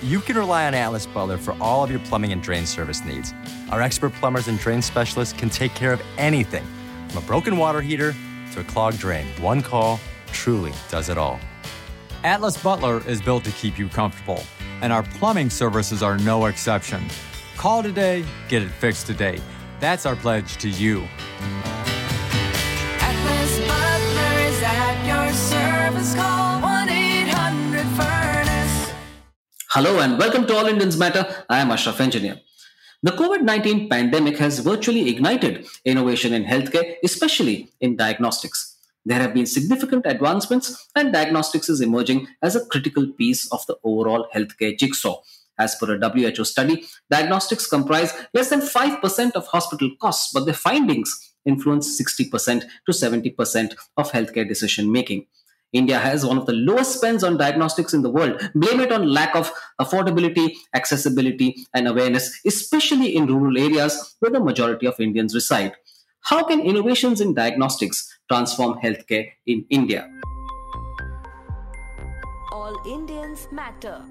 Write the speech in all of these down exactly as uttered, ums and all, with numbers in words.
you can rely on Atlas Butler for all of your plumbing and drain service needs. Our expert plumbers and drain specialists can take care of anything, from a broken water heater to a clogged drain. One call truly does it all. Atlas Butler is built to keep you comfortable, and our plumbing services are no exception. Call today, get it fixed today. That's our pledge to you. Atlas Butler is at your service. Call one eight hundred furnace. Hello and welcome to All Indians Matter. I am Ashraf Engineer. The COVID nineteen pandemic has virtually ignited innovation in healthcare, especially in diagnostics. There have been significant advancements, and diagnostics is emerging as a critical piece of the overall healthcare jigsaw. As per a W H O study, diagnostics comprise less than five percent of hospital costs, but their findings influence sixty percent to seventy percent of healthcare decision making. India has one of the lowest spends on diagnostics in the world. Blame it on lack of affordability, accessibility, and awareness, especially in rural areas where the majority of Indians reside. How can innovations in diagnostics transform healthcare in India? All Indians Matter.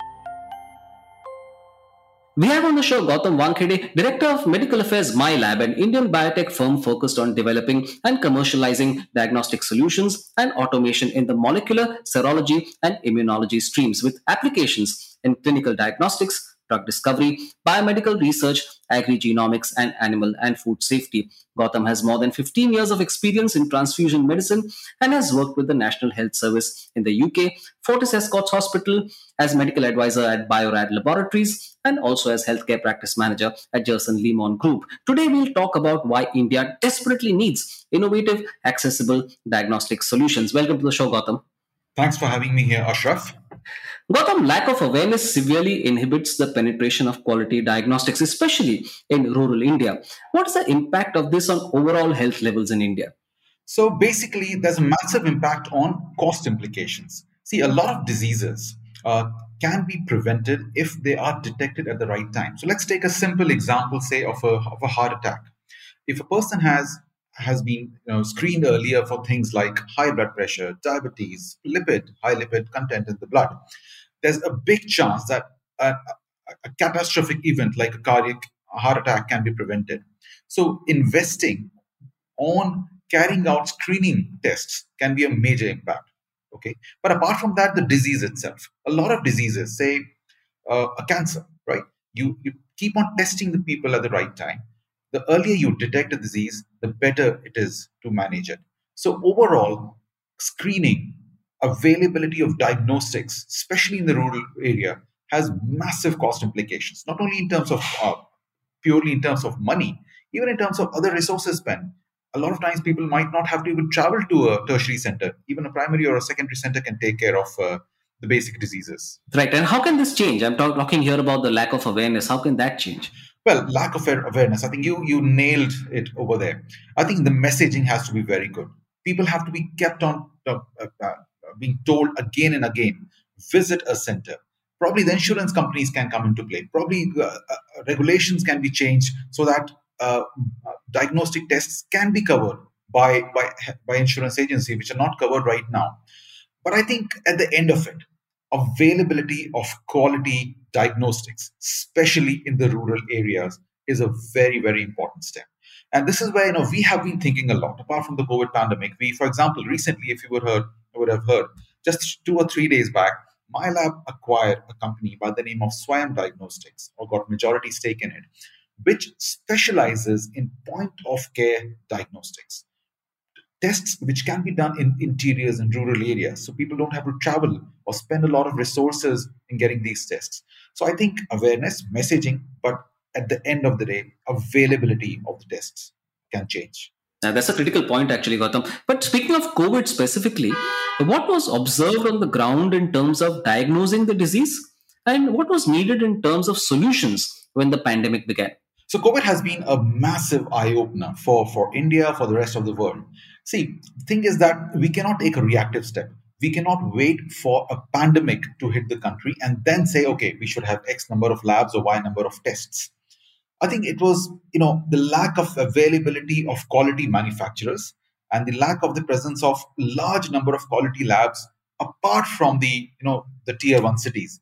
We have on the show Gautam Wankhede, Director of Medical Affairs MyLab, an Indian biotech firm focused on developing and commercializing diagnostic solutions and automation in the molecular, serology, and immunology streams with applications in clinical diagnostics, drug discovery, biomedical research, agri-genomics, and animal and food safety. Gautam has more than fifteen years of experience in transfusion medicine and has worked with the National Health Service in the U K, Fortis Escorts Hospital, as medical advisor at Biorad Laboratories, and also as healthcare practice manager at Gerson Lehmann Group. Today, we'll talk about why India desperately needs innovative, accessible diagnostic solutions. Welcome to the show, Gautam. Thanks for having me here, Ashraf. Gautam, lack of awareness severely inhibits the penetration of quality diagnostics, especially in rural India. What is the impact of this on overall health levels in India? So basically, there's a massive impact on cost implications. See, a lot of diseases uh, can be prevented if they are detected at the right time. So let's take a simple example, say, of a, of a heart attack. If a person has has been you know, screened earlier for things like high blood pressure, diabetes, lipid, high lipid content in the blood, there's a big chance that a, a, a catastrophic event like a cardiac heart attack can be prevented. So investing on carrying out screening tests can be a major impact. Okay, but apart from that, the disease itself, a lot of diseases, say uh, a cancer, right? You, you keep on testing the people at the right time. The earlier you detect a disease, the better it is to manage it. So overall, screening, availability of diagnostics, especially in the rural area, has massive cost implications, not only in terms of uh, purely in terms of money, even in terms of other resources spent. A lot of times people might not have to even travel to a tertiary center. Even a primary or a secondary center can take care of uh, the basic diseases. Right. And how can this change? I'm talk- talking here about the lack of awareness. How can that change? Well, lack of awareness. I think you you nailed it over there. I think the messaging has to be very good. People have to be kept on uh, uh, being told again and again, visit a center. Probably the insurance companies can come into play. Probably uh, uh, regulations can be changed so that uh, diagnostic tests can be covered by, by, by insurance agencies, which are not covered right now. But I think at the end of it, availability of quality diagnostics, especially in the rural areas, is a very, very important step. And this is where you know we have been thinking a lot. Apart from the COVID pandemic, we, for example, recently, if you would heard, would have heard, just two or three days back, MyLab acquired a company by the name of Swayam Diagnostics, or got majority stake in it, which specializes in point-of-care diagnostics. Tests which can be done in interiors and rural areas, so people don't have to travel or spend a lot of resources in getting these tests. So I think awareness, messaging, but at the end of the day, availability of the tests can change. Now, that's a critical point, actually, Gautam. But speaking of COVID specifically, what was observed on the ground in terms of diagnosing the disease, and what was needed in terms of solutions when the pandemic began? So COVID has been a massive eye-opener for, for India, for the rest of the world. See, the thing is that we cannot take a reactive step. We cannot wait for a pandemic to hit the country and then say, okay, we should have X number of labs or Y number of tests. I think it was, you know, the lack of availability of quality manufacturers and the lack of the presence of large number of quality labs apart from the, you know, the tier one cities.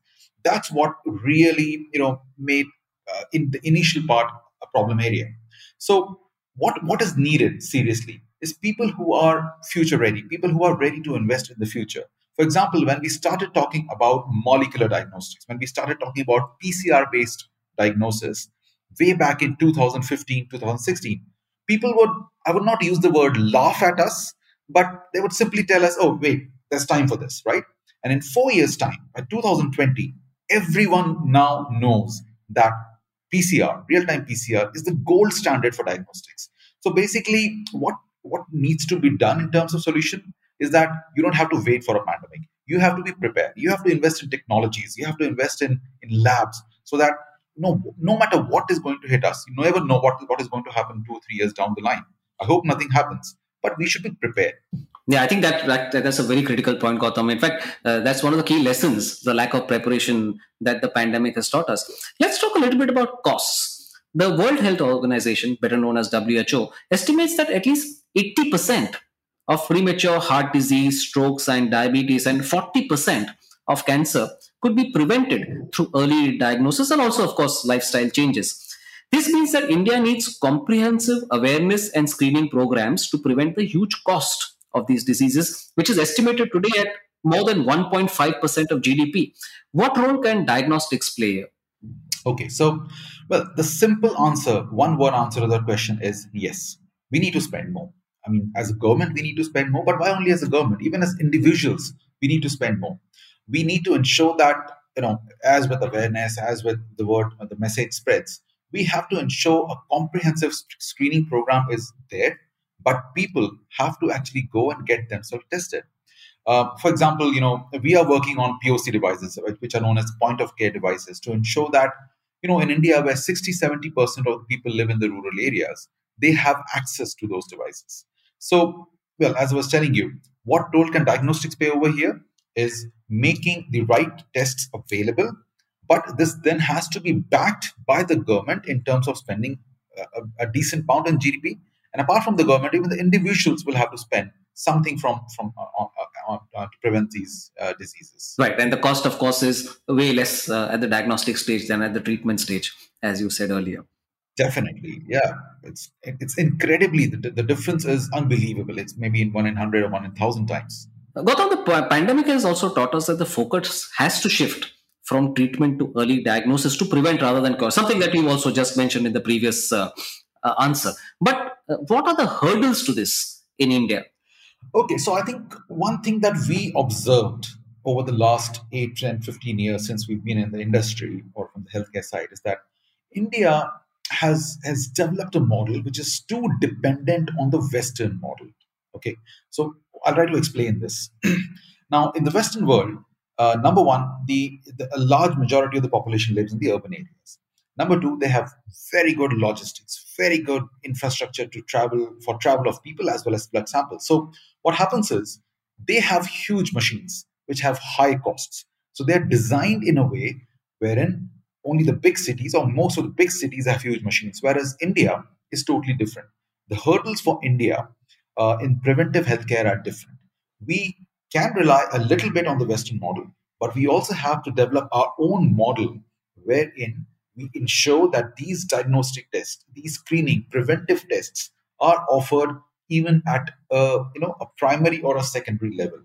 That's what really, you know, made uh, in the initial part a problem area. So what what is needed seriously is people who are future ready, people who are ready to invest in the future. For example, when we started talking about molecular diagnostics, when we started talking about P C R based diagnosis way back in two thousand fifteen, two thousand sixteen, people would, I would not use the word laugh at us, but they would simply tell us, oh, wait, there's time for this, right? And in four years' time, by two thousand twenty, everyone now knows that P C R, real-time P C R, is the gold standard for diagnostics. So basically, what, what needs to be done in terms of solution is that you don't have to wait for a pandemic. You have to be prepared. You have to invest in technologies. You have to invest in, in labs so that no, no matter what is going to hit us, you never know what, what is going to happen two or three years down the line. I hope nothing happens, but we should be prepared. Yeah, I think that, that that's a very critical point, Gautam. In fact, uh, that's one of the key lessons, the lack of preparation that the pandemic has taught us. Let's talk a little bit about costs. The World Health Organization, better known as W H O, estimates that at least eighty percent of premature heart disease, strokes, and diabetes, and forty percent of cancer could be prevented through early diagnosis and also, of course, lifestyle changes. This means that India needs comprehensive awareness and screening programs to prevent the huge cost of these diseases, which is estimated today at more than one point five percent of G D P. What role can diagnostics play here? Okay, so, well, the simple answer, one word answer to that question is yes, we need to spend more. I mean, as a government, we need to spend more, but why only as a government? Even as individuals, we need to spend more. We need to ensure that, you know, as with awareness, as with the word, the message spreads, we have to ensure a comprehensive screening program is there, but people have to actually go and get themselves tested. Uh, for example, you know, we are working on P O C devices, which are known as point of care devices, to ensure that, you know, in India, where sixty, seventy percent of the people live in the rural areas, they have access to those devices. So, well, as I was telling you, what role can diagnostics play over here is making the right tests available, but this then has to be backed by the government in terms of spending a, a decent amount in G D P. And apart from the government, even the individuals will have to spend something from from uh, uh, uh, to prevent these uh, diseases. Right, and the cost, of course, is way less uh, at the diagnostic stage than at the treatment stage, as you said earlier. Definitely, yeah. It's it's incredibly, the, the difference is unbelievable. It's maybe in one in hundred or one in thousand times. Gautam, the p- pandemic has also taught us that the focus has to shift from treatment to early diagnosis to prevent rather than cure. Something that you also just mentioned in the previous uh, uh, answer. But uh, what are the hurdles to this in India? Okay, so I think one thing that we observed over the last eight, ten, fifteen years since we've been in the industry or from the healthcare side is that India has has developed a model which is too dependent on the Western model. Okay, so I'll try to explain this. Now, in the Western world, uh, number one, the, the a large majority of the population lives in the urban areas. Number two, they have very good logistics, very good infrastructure to travel for travel of people as well as blood samples. So what happens is they have huge machines which have high costs. So they're designed in a way wherein only the big cities or most of the big cities have huge machines, whereas India is totally different. The hurdles for India uh, in preventive healthcare are different. We can rely a little bit on the Western model, but we also have to develop our own model wherein we ensure that these diagnostic tests, these screening, preventive tests are offered even at a, you know, a primary or a secondary level.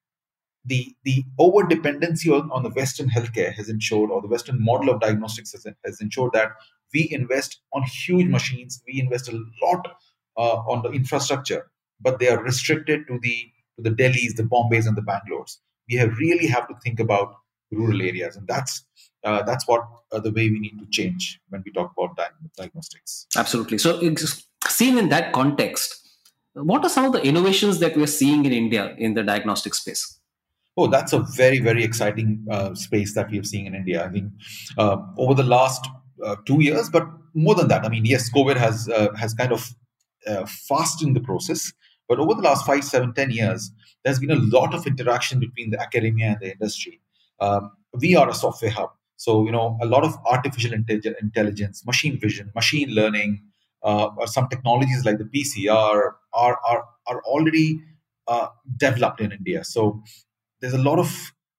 The, the over dependency on, on the Western healthcare has ensured, or the Western model of diagnostics has, has ensured that we invest on huge machines, we invest a lot uh, on the infrastructure, but they are restricted to the to the Delhis, the Bombays, and the Bangalore's. We have really have to think about rural areas, and that's uh, that's what uh, the way we need to change when we talk about di- diagnostics. Absolutely. So, it's seen in that context, what are some of the innovations that we are seeing in India in the diagnostic space? Oh, that's a very, very exciting uh, space that we have seen in India. I think uh, over the last uh, two years, but more than that, I mean, yes, COVID has uh, has kind of uh, fastened the process. But over the last five, seven, ten years, there's been a lot of interaction between the academia and the industry. Um, we are a software hub, so you know a lot of artificial intellig- intelligence, machine vision, machine learning, uh, or some technologies like the P C R are are are already uh, developed in India. So there's a lot of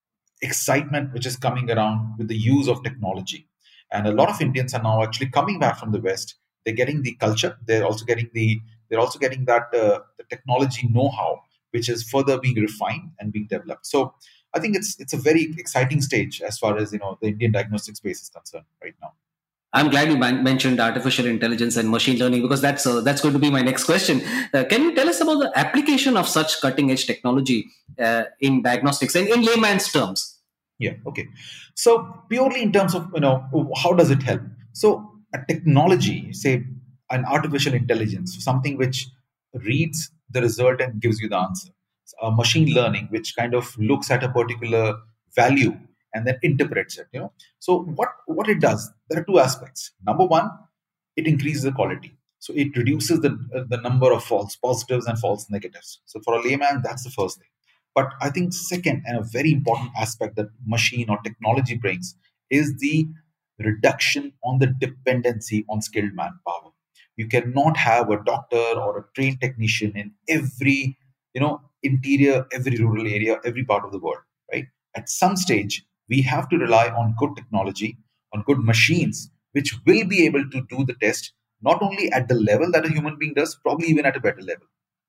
excitement which is coming around with the use of technology. And a lot of Indians are now actually coming back from the West. They're getting the culture. They're also getting the they're also getting that uh, the technology know-how, which is further being refined and being developed. So I think it's it's a very exciting stage as far as you know the Indian diagnostic space is concerned right now. I'm glad you man- mentioned artificial intelligence and machine learning because that's uh, that's going to be my next question. Uh, can you tell us about the application of such cutting edge technology uh, in diagnostics and in layman's terms? Yeah. Okay. So purely in terms of you know how does it help? So a technology, say an artificial intelligence, something which reads the result and gives you the answer. A machine learning, which kind of looks at a particular value and then interprets it. You know. So what what it does? There are two aspects. Number one, it increases the quality. So it reduces the uh, the number of false positives and false negatives. So for a layman, that's the first thing. But I think second and a very important aspect that machine or technology brings is the reduction on the dependency on skilled manpower. You cannot have a doctor or a trained technician in every, you know, interior, every rural area, every part of the world, right? At some stage, we have to rely on good technology, on good machines, which will be able to do the test not only at the level that a human being does, probably even at a better level.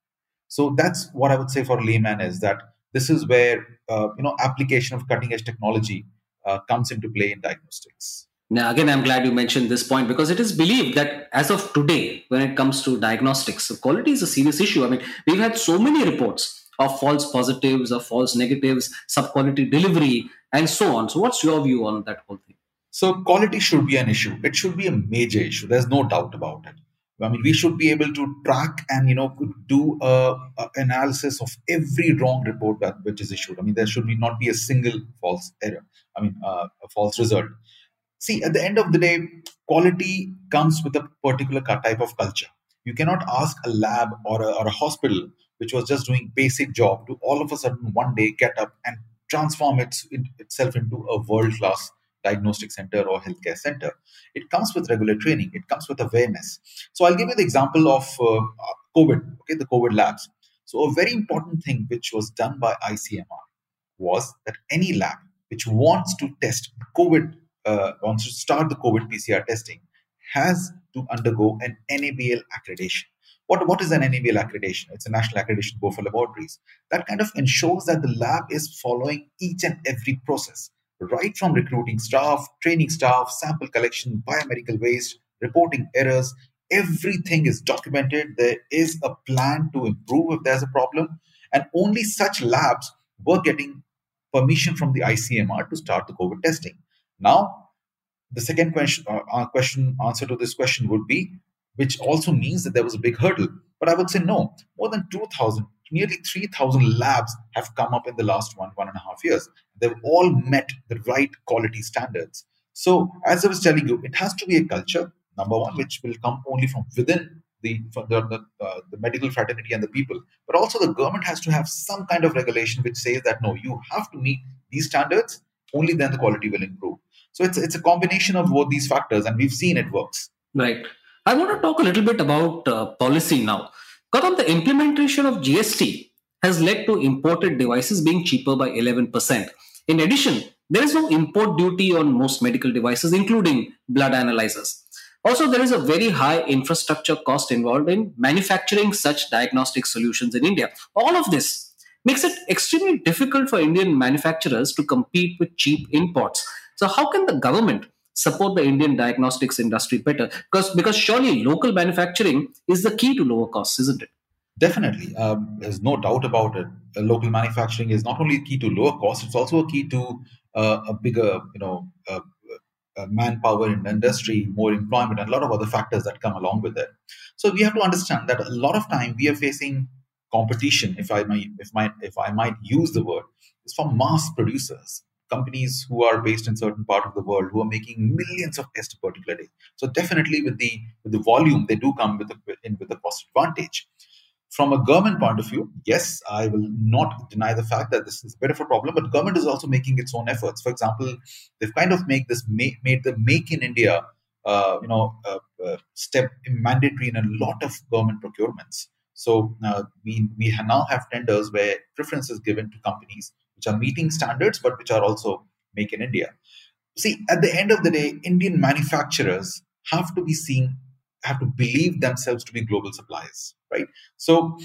So that's what I would say for layman is that this is where uh, you know application of cutting edge technology uh, comes into play in diagnostics. Now, again, I'm glad you mentioned this point because it is believed that as of today, when it comes to diagnostics, so quality is a serious issue. I mean, we've had so many reports of false positives, of false negatives, sub-quality delivery, and so on. So, what's your view on that whole thing? So quality should be an issue. It should be a major issue. There's no doubt about it. I mean, we should be able to track and you know do a, a analysis of every wrong report that which is issued. I mean, there should be not be a single false error. I mean, uh, a false result. See, at the end of the day, quality comes with a particular ca- type of culture. You cannot ask a lab or a, or a hospital which was just doing basic job to all of a sudden one day get up and transform its, it, itself into a world class diagnostic center or healthcare center. It comes with regular training. It comes with awareness. So I'll give you the example of uh, COVID, okay, the COVID labs. So a very important thing which was done by I C M R was that any lab which wants to test COVID, uh, wants to start the COVID P C R testing, has to undergo an N A B L accreditation. What, what is an N A B L accreditation? It's a national accreditation board for laboratories. That kind of ensures that the lab is following each and every process, right from recruiting staff, training staff, sample collection, biomedical waste, reporting errors. Everything is documented. There is a plan to improve if there's a problem. And only such labs were getting permission from the I C M R to start the COVID testing. Now, the second question, uh, question answer to this question would be, which also means that there was a big hurdle. But I would say no, more than two thousand, nearly three thousand labs have come up in the last one, one and a half years. They've all met the right quality standards. So as I was telling you, it has to be a culture, number one, which will come only from within the, from the, the, uh, the medical fraternity and the people. But also the government has to have some kind of regulation which says that, no, you have to meet these standards, only then the quality will improve. So it's, it's a combination of both these factors, and we've seen it works. Right. I want to talk a little bit about uh, policy now. Gautam, the implementation of G S T has led to imported devices being cheaper by eleven percent. In addition, there is no import duty on most medical devices, including blood analyzers. Also, there is a very high infrastructure cost involved in manufacturing such diagnostic solutions in India. All of this makes it extremely difficult for Indian manufacturers to compete with cheap imports. So, how can the government support the Indian diagnostics industry better? Because, because surely local manufacturing is the key to lower costs, isn't it? Definitely. Um, there's no doubt about it. Uh, local manufacturing is not only a key to lower cost, it's also a key to uh, a bigger, you know, uh, uh, manpower in the industry, more employment, and a lot of other factors that come along with it. So we have to understand that a lot of time we are facing competition, if I might, if my, if I might use the word, is from mass producers, companies who are based in certain part of the world who are making millions of tests a particular day. So definitely with the with the volume, they do come with a, in with a cost advantage. From a government point of view, yes, I will not deny the fact that this is a bit of a problem, but government is also making its own efforts. For example, they've kind of made this made, made the Make in India, uh, you know, uh, uh, step mandatory in a lot of government procurements. So uh, we we now have tenders where preference is given to companies which are meeting standards, but which are also make in India. See, at the end of the day, Indian manufacturers have to be seen, have to believe themselves to be global suppliers, right? So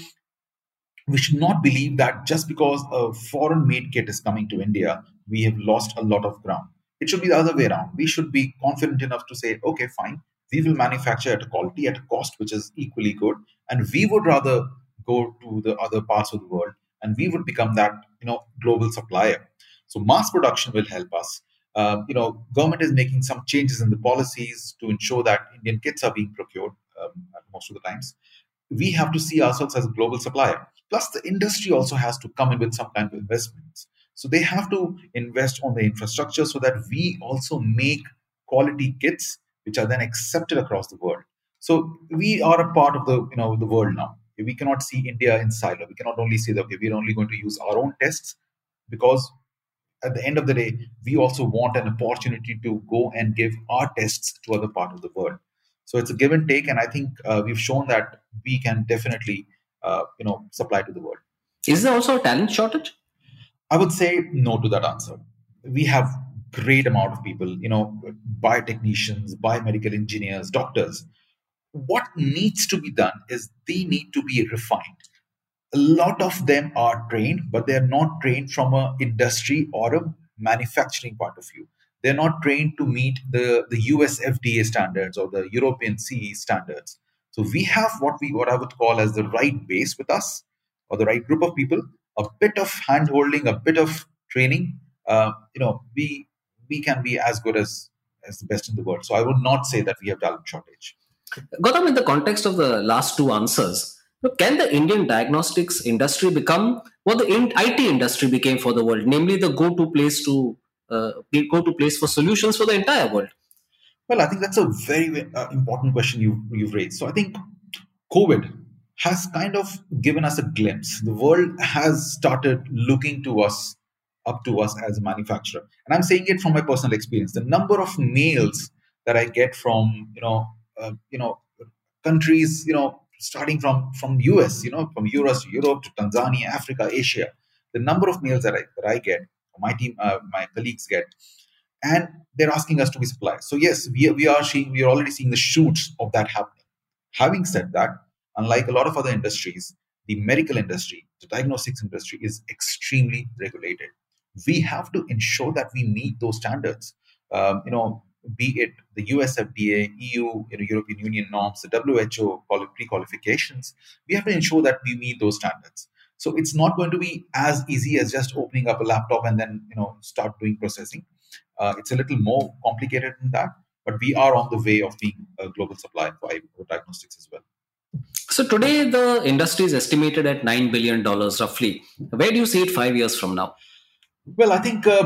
we should not believe that just because a foreign made kit is coming to India, we have lost a lot of ground. It should be the other way around. We should be confident enough to say, okay, fine, we will manufacture at a quality, at a cost which is equally good, and we would rather go to the other parts of the world, and we would become that, you know, global supplier. So mass production will help us. Um, you know, government is making some changes in the policies to ensure that Indian kits are being procured um, most of the times. We have to see ourselves as a global supplier. Plus, the industry also has to come in with some kind of investments. So they have to invest on the infrastructure so that we also make quality kits which are then accepted across the world. So we are a part of the, you know, the world now. We cannot see India in silo. We cannot only say that, okay, we're only going to use our own tests, because at the end of the day, we also want an opportunity to go and give our tests to other part of the world. So it's a give and take, and I think uh, we've shown that we can definitely, uh, you know, supply to the world. Is there also a talent shortage? I would say no to that answer. We have great amount of people, you know, biotechnicians, biomedical engineers, doctors. What needs to be done is they need to be refined. A lot of them are trained, but they're not trained from a industry or a manufacturing point of view. They're not trained to meet the, the U S F D A standards or the European C E standards. So we have what we what I would call as the right base with us, or the right group of people, a bit of hand holding, a bit of training. Uh, you know, we we can be as good as as the best in the world. So I would not say that we have talent shortage. Gautam, in the context of the last two answers, can the Indian diagnostics industry become what the I T industry became for the world, namely the go-to place to uh, go-to place for solutions for the entire world? Well, I think that's a very, very uh, important question you, you've raised. So I think COVID has kind of given us a glimpse. The world has started looking to us, up to us as a manufacturer. And I'm saying it from my personal experience. The number of mails that I get from, you know, uh, you know, countries, you know, starting from, from U S, you know, from U S to Europe to Tanzania, Africa, Asia, the number of mails that I, that I get, my team, uh, my colleagues get, and they're asking us to be suppliers. So yes, we, we are seeing, we are already seeing the shoots of that happening. Having said that, unlike a lot of other industries, the medical industry, the diagnostics industry is extremely regulated. We have to ensure that we meet those standards. Um, you know, be it the U S F D A, E U, you know, European Union norms, the W H O pre-qualifications, we have to ensure that we meet those standards. So it's not going to be as easy as just opening up a laptop and then, you know, start doing processing. Uh, it's a little more complicated than that, but we are on the way of being a global supplier for diagnostics as well. So today the industry is estimated at nine billion dollars roughly. Where do you see it five years from now? Well, I think, uh,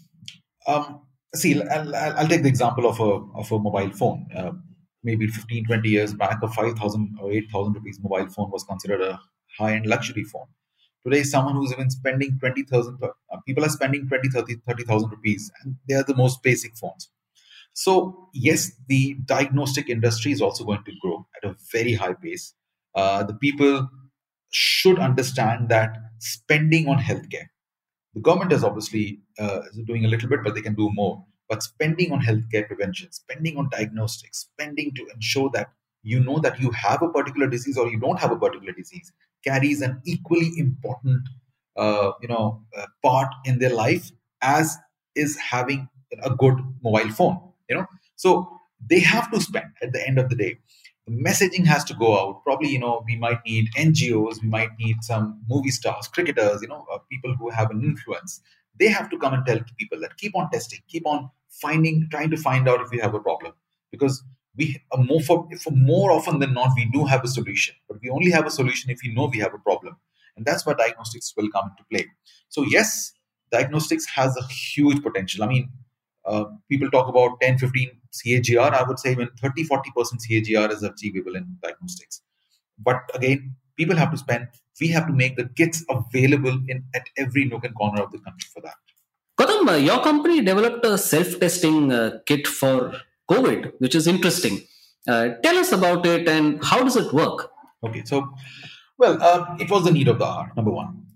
um, see, I'll, I'll take the example of a, of a mobile phone. Uh, maybe fifteen, twenty years back, a five thousand or eight thousand rupees mobile phone was considered a high-end luxury phone. Today, someone who's even spending twenty thousand, uh, people are spending twenty, thirty, thirty thousand rupees, and they are the most basic phones. So, yes, the diagnostic industry is also going to grow at a very high pace. Uh, the people should understand that spending on healthcare, the government is obviously uh, doing a little bit, but they can do more. But spending on healthcare prevention, spending on diagnostics, spending to ensure that you know that you have a particular disease or you don't have a particular disease, carries an equally important, uh, you know, uh, part in their life as is having a good mobile phone. You know, so they have to spend at the end of the day. The messaging has to go out. Probably, you know, we might need N G Os, we might need some movie stars, cricketers, you know, uh, people who have an influence. They have to come and tell people that keep on testing, keep on finding, trying to find out if we have a problem. Because we uh, more for, for more often than not, we do have a solution. But we only have a solution if we know we have a problem. And that's where diagnostics will come into play. So yes, diagnostics has a huge potential. I mean, Uh, people talk about ten, fifteen C A G R. I would say even thirty, forty percent C A G R is achievable in diagnostics. But again, people have to spend, we have to make the kits available in at every nook and corner of the country for that. Gautam, uh, your company developed a self-testing uh, kit for COVID, which is interesting. Uh, tell us about it and how does it work? Okay, so, well, uh, it was the need of the hour, number one.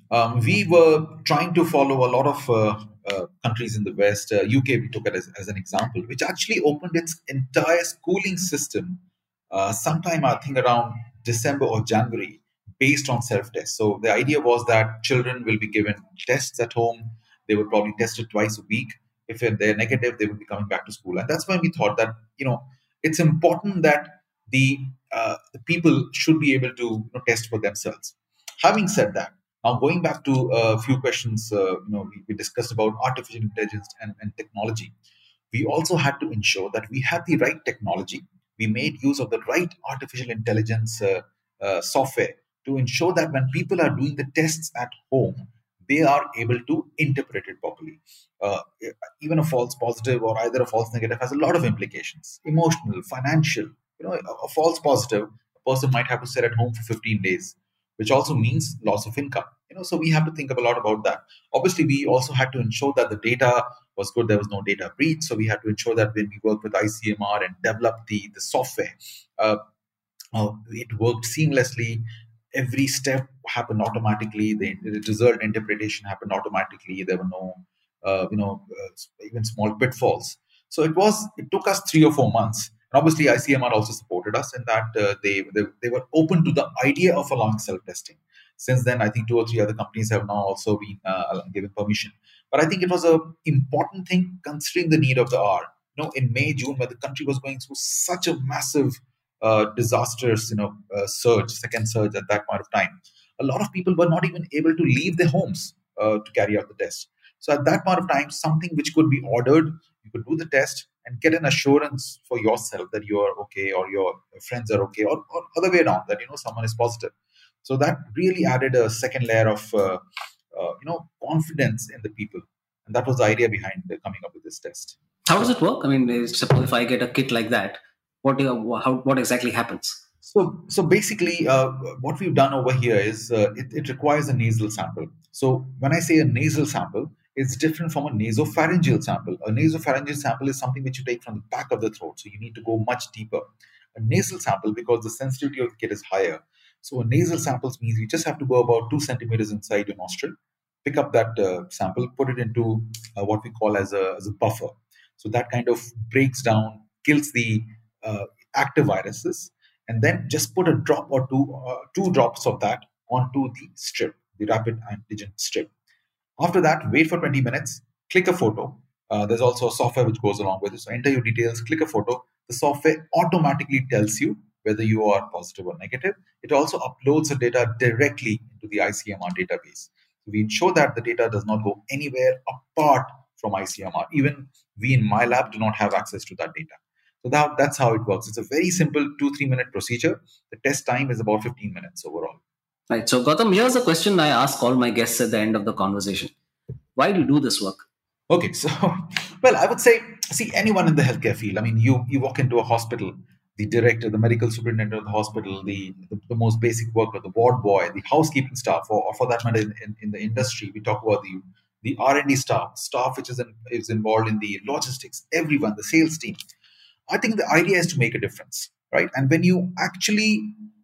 Um, we were trying to follow a lot of uh, uh, countries in the West. Uh, U K, we took it as, as an example, which actually opened its entire schooling system uh, sometime, I think, around December or January, based on self test. So the idea was that children will be given tests at home. They would probably test it twice a week. If they're negative, they would be coming back to school. And that's when we thought that, you know, it's important that the, uh, the people should be able to you know, test for themselves. Having said that, now going back to a few questions, uh, you know, we, we discussed about artificial intelligence and, and technology. We also had to ensure that we had the right technology. We made use of the right artificial intelligence uh, uh, software to ensure that when people are doing the tests at home, they are able to interpret it properly. Uh, even a false positive or either a false negative has a lot of implications: emotional, financial. You know, a, a false positive, a person might have to sit at home for fifteen days, which also means loss of income. You know, so we have to think a lot about that. Obviously, we also had to ensure that the data was good. There was no data breach, so we had to ensure that when we work with I C M R and develop the the software, uh, uh, it worked seamlessly. Every step happened automatically. The, the result interpretation happened automatically. There were no, uh, you know, uh, even small pitfalls. So it was. It took us three or four months. And obviously, I C M R also supported us in that uh, they, they they were open to the idea of allowing self-testing. Since then, I think two or three other companies have now also been uh, given permission. But I think it was a important thing considering the need of the hour. You know, in May, June, where the country was going through such a massive uh, disastrous, you know, uh, surge, second surge at that point of time, a lot of people were not even able to leave their homes uh, to carry out the test. So at that point of time, something which could be ordered, you could do the test and get an assurance for yourself that you are okay or your friends are okay, or, or other way around, that you know someone is positive. So that really added a second layer of uh, uh, you know confidence in the people, and that was the idea behind uh, coming up with this test. How does it work? I mean, eh, suppose if I get a kit like that, what do you, how, what exactly happens? So, so basically, uh, what we've done over here is uh, it, it requires a nasal sample. So, when I say a nasal sample, it's different from a nasopharyngeal sample. A nasopharyngeal sample is something which you take from the back of the throat, so you need to go much deeper. A nasal sample, because the sensitivity of the kit is higher, so a nasal samples means you just have to go about two centimeters inside your nostril, pick up that uh, sample, put it into uh, what we call as a, as a buffer. So that kind of breaks down, kills the uh, active viruses, and then just put a drop or two, uh, two drops of that onto the strip, the rapid antigen strip. After that, wait for twenty minutes, click a photo. Uh, there's also a software which goes along with it. So enter your details, click a photo. The software automatically tells you whether you are positive or negative. It also uploads the data directly into the I C M R database. So we ensure that the data does not go anywhere apart from I C M R. Even we in my lab do not have access to that data. So that, that's how it works. It's a very simple two, three minute procedure. The test time is about fifteen minutes overall. Right. So, Gautam, here's a question I ask all my guests at the end of the conversation. Why do you do this work? Okay, so, well, I would say, see, anyone in the healthcare field, I mean, you, you walk into a hospital, the director, the medical superintendent of the hospital, the, the, the most basic worker, the ward boy, the housekeeping staff, or, or for that matter, in, in, in the industry, we talk about the, the R and D staff, staff which is, in, is involved in the logistics, everyone, the sales team. I think the idea is to make a difference, right? And when you actually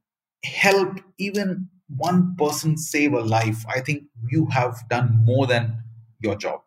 help even one person save a life, I think you have done more than your job.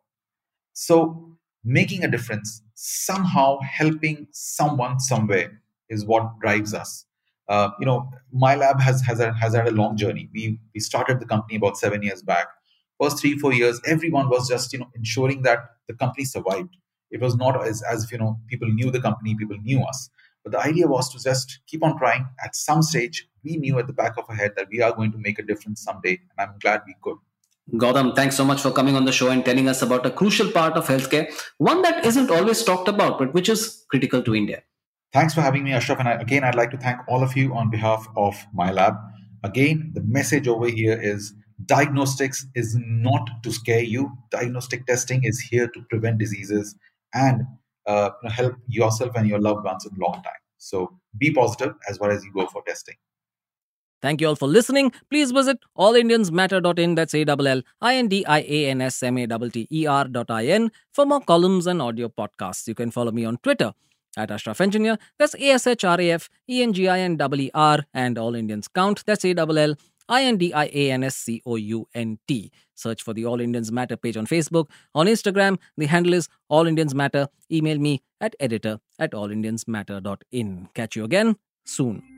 So making a difference, somehow helping someone somewhere is what drives us. Uh, you know, my lab has has, a, has had a long journey. We we started the company about seven years back. First three four years, everyone was just you know ensuring that the company survived. It was not as as if you know people knew the company, people knew us. But the idea was to just keep on trying. At some stage, we knew at the back of our head that we are going to make a difference someday, and I'm glad we could. Gautam, thanks so much for coming on the show and telling us about a crucial part of healthcare, one that isn't always talked about, but which is critical to India. Thanks for having me, Ashraf. And I, again, I'd like to thank all of you on behalf of my lab. Again, the message over here is diagnostics is not to scare you. Diagnostic testing is here to prevent diseases and uh, help yourself and your loved ones in a long time. So be positive as well as you go for testing. Thank you all for listening. Please visit all indians matter dot in, that's A L L I N D I A N S M A T T E R dot I N, for more columns and audio podcasts. You can follow me on Twitter at Ashraf Engineer, that's A S H R A F E N G I N E E R, and All Indians Count, that's A L L I N D I A N S C O U N T. Search for the All Indians Matter page on Facebook. On Instagram, the handle is All Indians Matter. Email me at editor at allindiansmatter dot in. Catch you again soon.